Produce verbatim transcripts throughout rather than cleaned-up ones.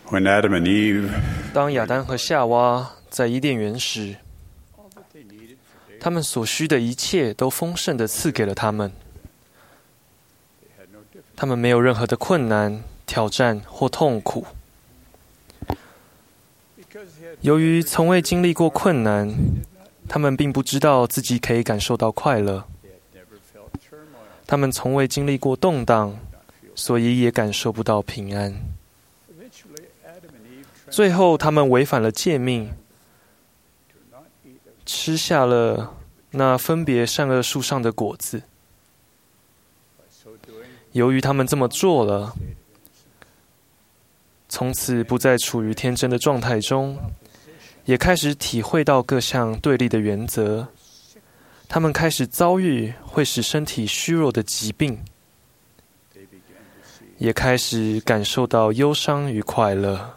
When Adam and Eve 当亚当和夏娃在伊甸园时，他们所需的一切都丰盛地赐给了他们。他们没有任何的困难、挑战或痛苦。由于从未经历过困难，他们并不知道自己可以感受到快乐。他们从未经历过动荡，所以也感受不到平安。最后，他们违反了诫命，吃下了那分别善恶树上的果子。由于他们这么做了，从此不再处于天真的状态中，也开始体会到各项对立的原则。他们开始遭遇会使身体虚弱的疾病，也开始感受到忧伤与快乐。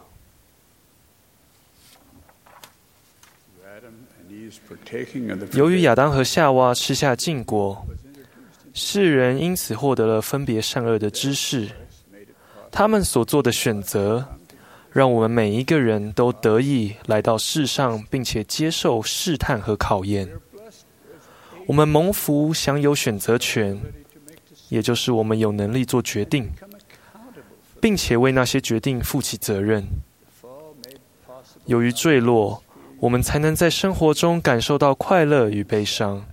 由于亚当和夏娃吃下禁果，世人因此获得了分别善恶的知识。他们所做的选择，让我们每一个人都得以来到世上，并且接受试探和考验。我们蒙福，享有选择权，也就是我们有能力做决定，并且为那些决定负起责任。由于坠落，我们才能在生活中感受到快乐与悲伤。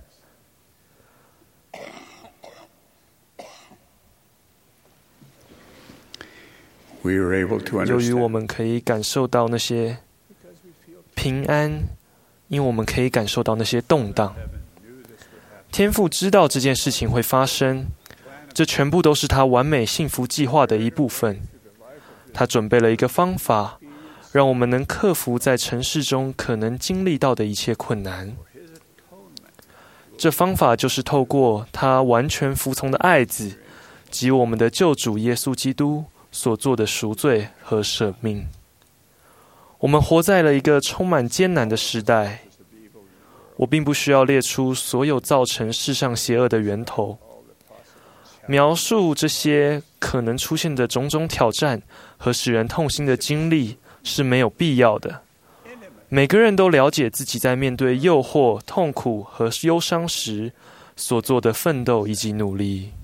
由于我们可以感受到那些平安，因为我们可以感受到那些动荡。天父知道这件事情会发生，这全部都是他完美幸福计划的一部分。他准备了一个方法，让我们能克服在尘世中可能经历到的一切困难。这方法就是透过他完全服从的爱子及我们的救主耶稣基督所做的赎罪和舍命。我们活在了一个充满艰难的时代。我并不需要列出所有造成世上邪恶的源头，描述这些可能出现的种种挑战和使人痛心的经历是没有必要的。每个人都了解自己在面对诱惑、痛苦和忧伤时所做的奋斗以及努力。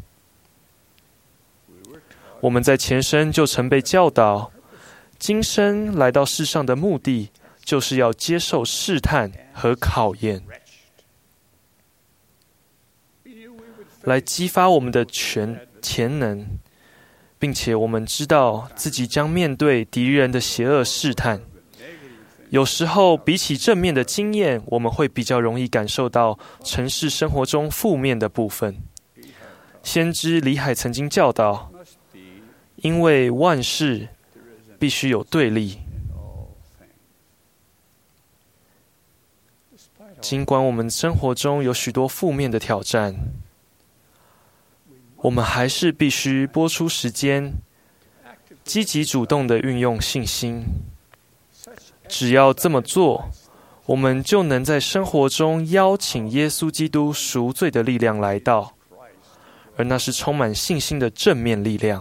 我们在前生就曾被教导，今生来到世上的目的就是要接受试探和考验，来激发我们的全潜能，并且我们知道自己将面对敌人的邪恶试探。有时候比起正面的经验，我们会比较容易感受到尘世生活中负面的部分。先知李海曾经教导，因为万事必须有对立。尽管我们生活中有许多负面的挑战，我们还是必须拨出时间，积极主动地运用信心。只要这么做，我们就能在生活中邀请耶稣基督赎罪的力量来到，而那是充满信心的正面力量。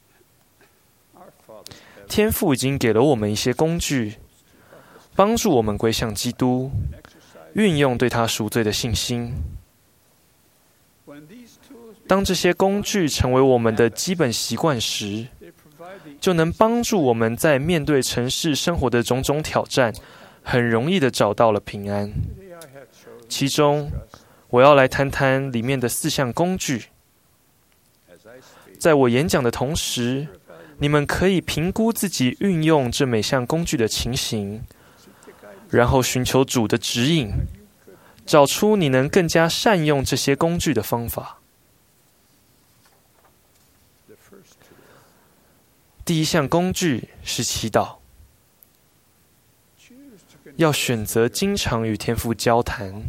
天父已经给了我们一些工具，帮助我们归向基督，运用对他赎罪的信心。当这些工具成为我们的基本习惯时，就能帮助我们在面对尘世生活的种种挑战，很容易地找到了平安。其中，我要来谈谈里面的四项工具。在我演讲的同时，你们可以评估自己运用这每项工具的情形，然后寻求主的指引，找出你能更加善用这些工具的方法。第一项工具是祈祷，要选择经常与天父交谈，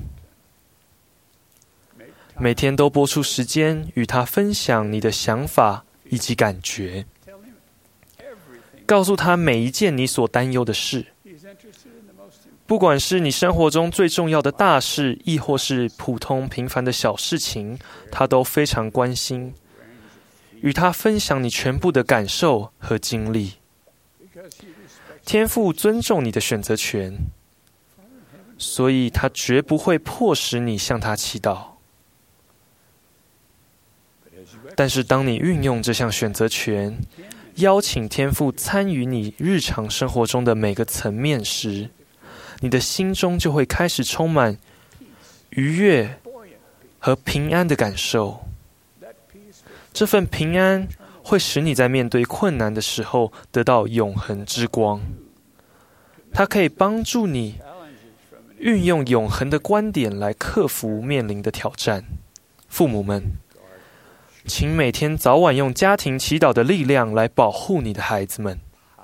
每天都拨出时间与他分享你的想法以及感觉，告诉他每一件你所担忧的事，不管是你生活中最重要的大事，亦或是普通平凡的小事情，他都非常关心。与他分享你全部的感受和经历。 天父尊重你的选择权，所以他绝不会迫使你向他祈祷。但是当你运用这项选择权，邀请天父参与你日常生活中的每个层面时，你的心中就会开始充满愉悦和平安的感受。这份平安会使你在面对困难的时候得到永恒之光，它可以帮助你运用永恒的观点来克服面临的挑战。父母们，请每天早晚用家庭祈祷的力量来保护你的孩子们。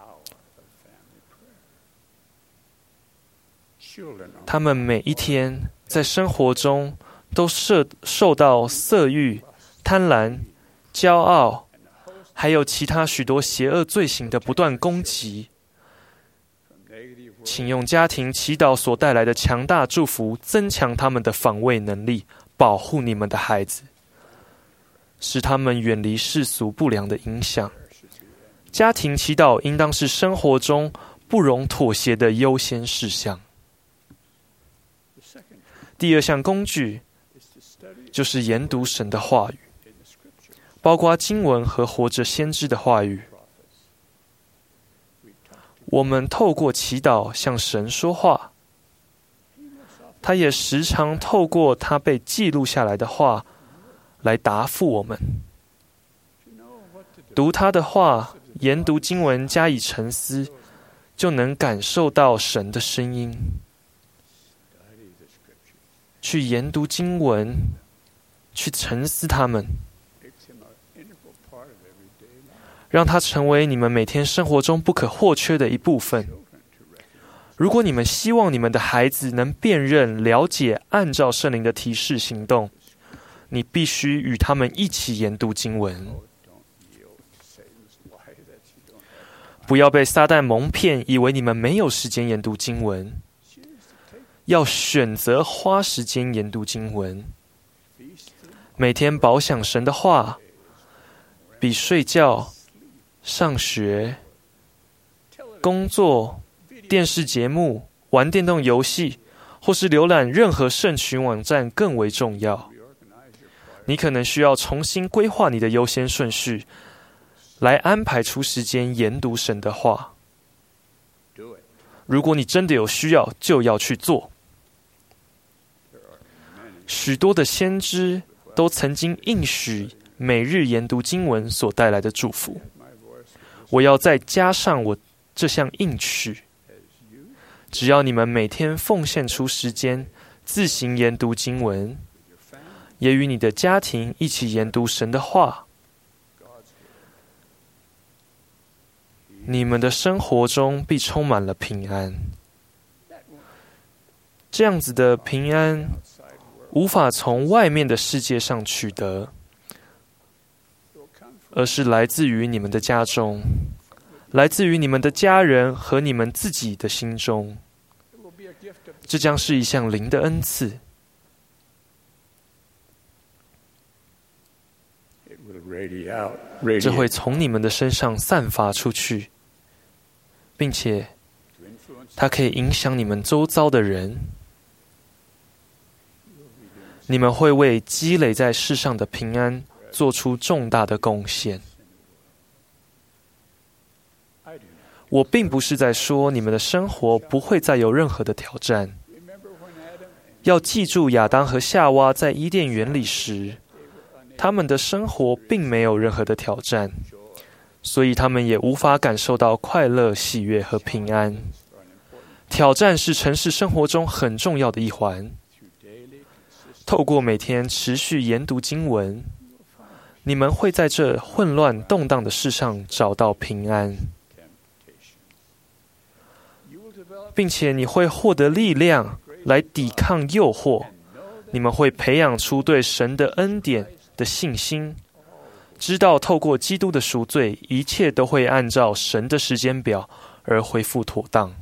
他们每一天在生活中都受受到色欲、贪婪、骄傲，还有其他许多邪恶罪行的不断攻击。请用家庭祈祷所带来的强大祝福，增强他们的防卫能力，保护你们的孩子，使他们远离世俗不良的影响。家庭祈祷应当是生活中不容妥协的优先事项。第二项工具就是研读神的话语，包括经文和活着先知的话语。我们透过祈祷向神说话，他也时常透过他被记录下来的话来答复我们。读他的话，研读经文，加以沉思，就能感受到神的声音。去研读经文，去沉思它们，让它成为你们每天生活中不可或缺的一部分。如果你们希望你们的孩子能辨认、了解、按照圣灵的提示行动，你必须与他们一起研读经文。不要被撒旦蒙骗，以为你们没有时间研读经文。要选择花时间研读经文，每天饱享神的话，比睡觉、上学、工作、电视节目、玩电动游戏，或是浏览任何社群网站更为重要。你可能需要重新规划你的优先顺序，来安排出时间研读神的话。如果你真的有需要，就要去做。许多的先知都曾经应许每日研读经文所带来的祝福。我要再加上我这项应许，只要你们每天奉献出时间自行研读经文，也与你的家庭一起研读神的话，你们的生活中必充满了平安。这样子的平安无法从外面的世界上取得，而是来自于你们的家中，来自于你们的家人和你们自己的心中。这将是一项灵的恩赐，这会从你们的身上散发出去，并且它可以影响你们周遭的人。你们会为积累在世上的平安做出重大的贡献。我并不是在说你们的生活不会再有任何的挑战。要记住，亚当和夏娃在伊甸园里时，他们的生活并没有任何的挑战，所以他们也无法感受到快乐、喜悦和平安。挑战是城市生活中很重要的一环。透过每天持续研读经文，你们会在这混乱动荡的世上找到平安，并且你会获得力量来抵抗诱惑。你们会培养出对神的恩典的信心，知道透过基督的赎罪，一切都会按照神的时间表而恢复妥当。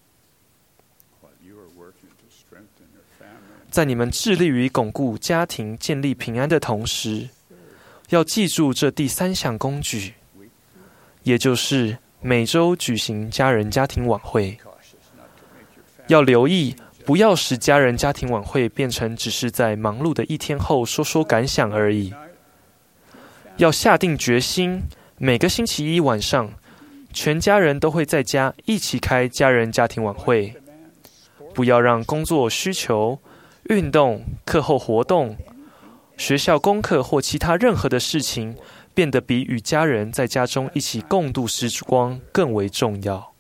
在你们致力于巩固家庭、建立平安的同时，要记住这第三项工具，也就是每周举行家人家庭晚会。要留意，不要使家人家庭晚会变成只是在忙碌的一天后说说感想而已。要下定决心，每个星期一晚上，全家人都会在家一起开家人家庭晚会。不要让工作需求、运动、课后活动、学校功课或其他任何的事情变得比与家人在家中一起共度时光更为重要。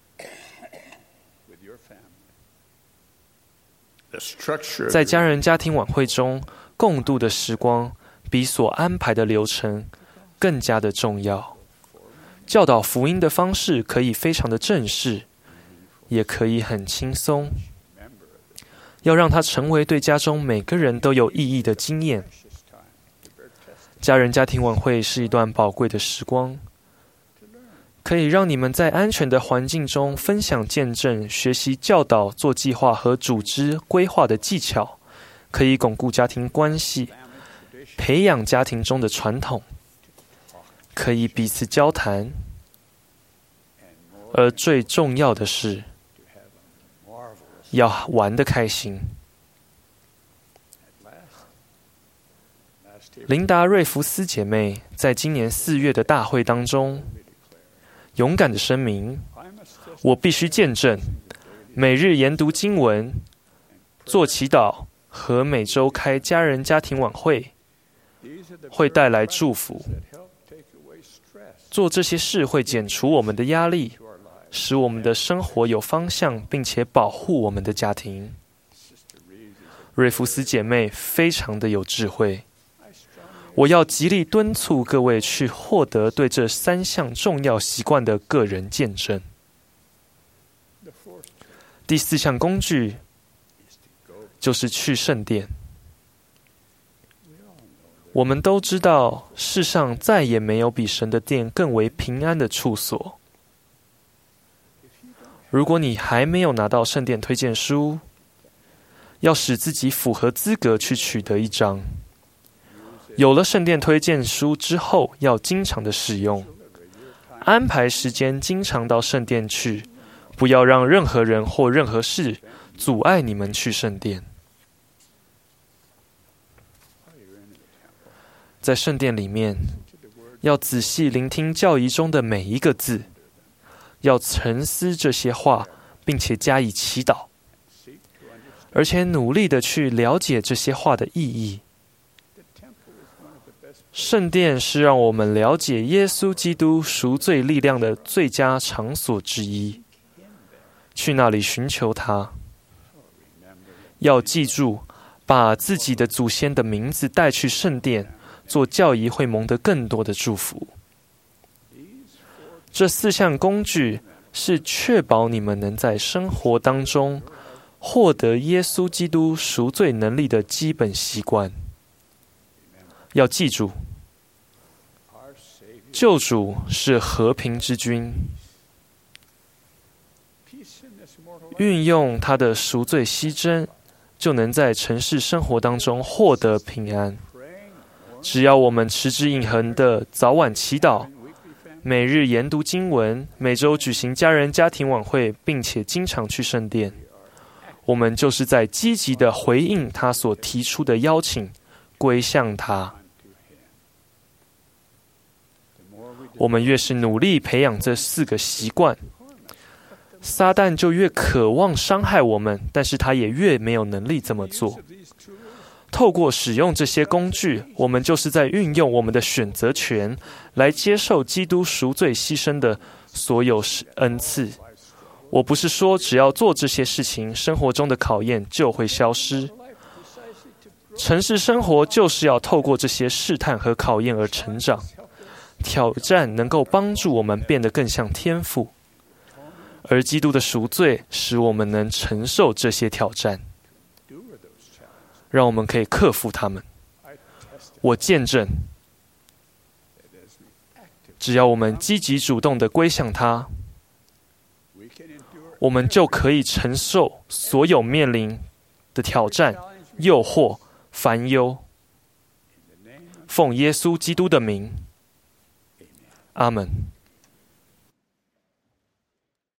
在家人家庭晚会中共度的时光比所安排的流程更加的重要。教导福音的方式可以非常的正式，也可以很轻松。要让它成为对家中每个人都有意义的经验。家人家庭晚会是一段宝贵的时光，可以让你们在安全的环境中分享见证、学习教导、做计划和组织规划的技巧，可以巩固家庭关系，培养家庭中的传统，可以彼此交谈，而最重要的是，要玩得开心。琳达·瑞弗斯姐妹在今年四月的大会当中，勇敢的声明：我必须见证，每日研读经文、做祈祷和每周开家人家庭晚会，会带来祝福。做这些事会减除我们的压力，使我们的生活有方向，并且保护我们的家庭。瑞弗斯姐妹非常的有智慧，我要极力敦促各位去获得对这三项重要习惯的个人见证。第四项工具就是去圣殿。我们都知道，世上再也没有比神的殿更为平安的处所。如果你还没有拿到圣殿推荐书，要使自己符合资格去取得一张。有了圣殿推荐书之后，要经常的使用，安排时间经常到圣殿去，不要让任何人或任何事阻碍你们去圣殿。在圣殿里面，要仔细聆听教义中的每一个字，要沉思这些话，并且加以祈祷，而且努力的去了解这些话的意义。圣殿是让我们了解耶稣基督赎罪力量的最佳场所之一，去那里寻求他。要记住，把自己的祖先的名字带去圣殿，做教义会蒙得更多的祝福。这四项工具是确保你们能在生活当中获得耶稣基督赎罪能力的基本习惯。要记住，救主是和平之君，运用他的赎罪牺牲，就能在尘世生活当中获得平安。只要我们持之以恒的早晚祈祷，每日研读经文，每周举行家人家庭晚会，并且经常去圣殿，我们就是在积极的回应他所提出的邀请，归向他。我们越是努力培养这四个习惯，撒旦就越渴望伤害我们，但是他也越没有能力这么做。透过使用这些工具，我们就是在运用我们的选择权，来接受基督赎罪牺牲的所有恩赐。我不是说只要做这些事情，生活中的考验就会消失。城市生活就是要透过这些试探和考验而成长。挑战能够帮助我们变得更像天父，而基督的赎罪使我们能承受这些挑战，让我们可以克服它们。我见证，只要我们积极主动地归向他，我们就可以承受所有面临的挑战、诱惑、烦忧。奉耶稣基督的名，阿们。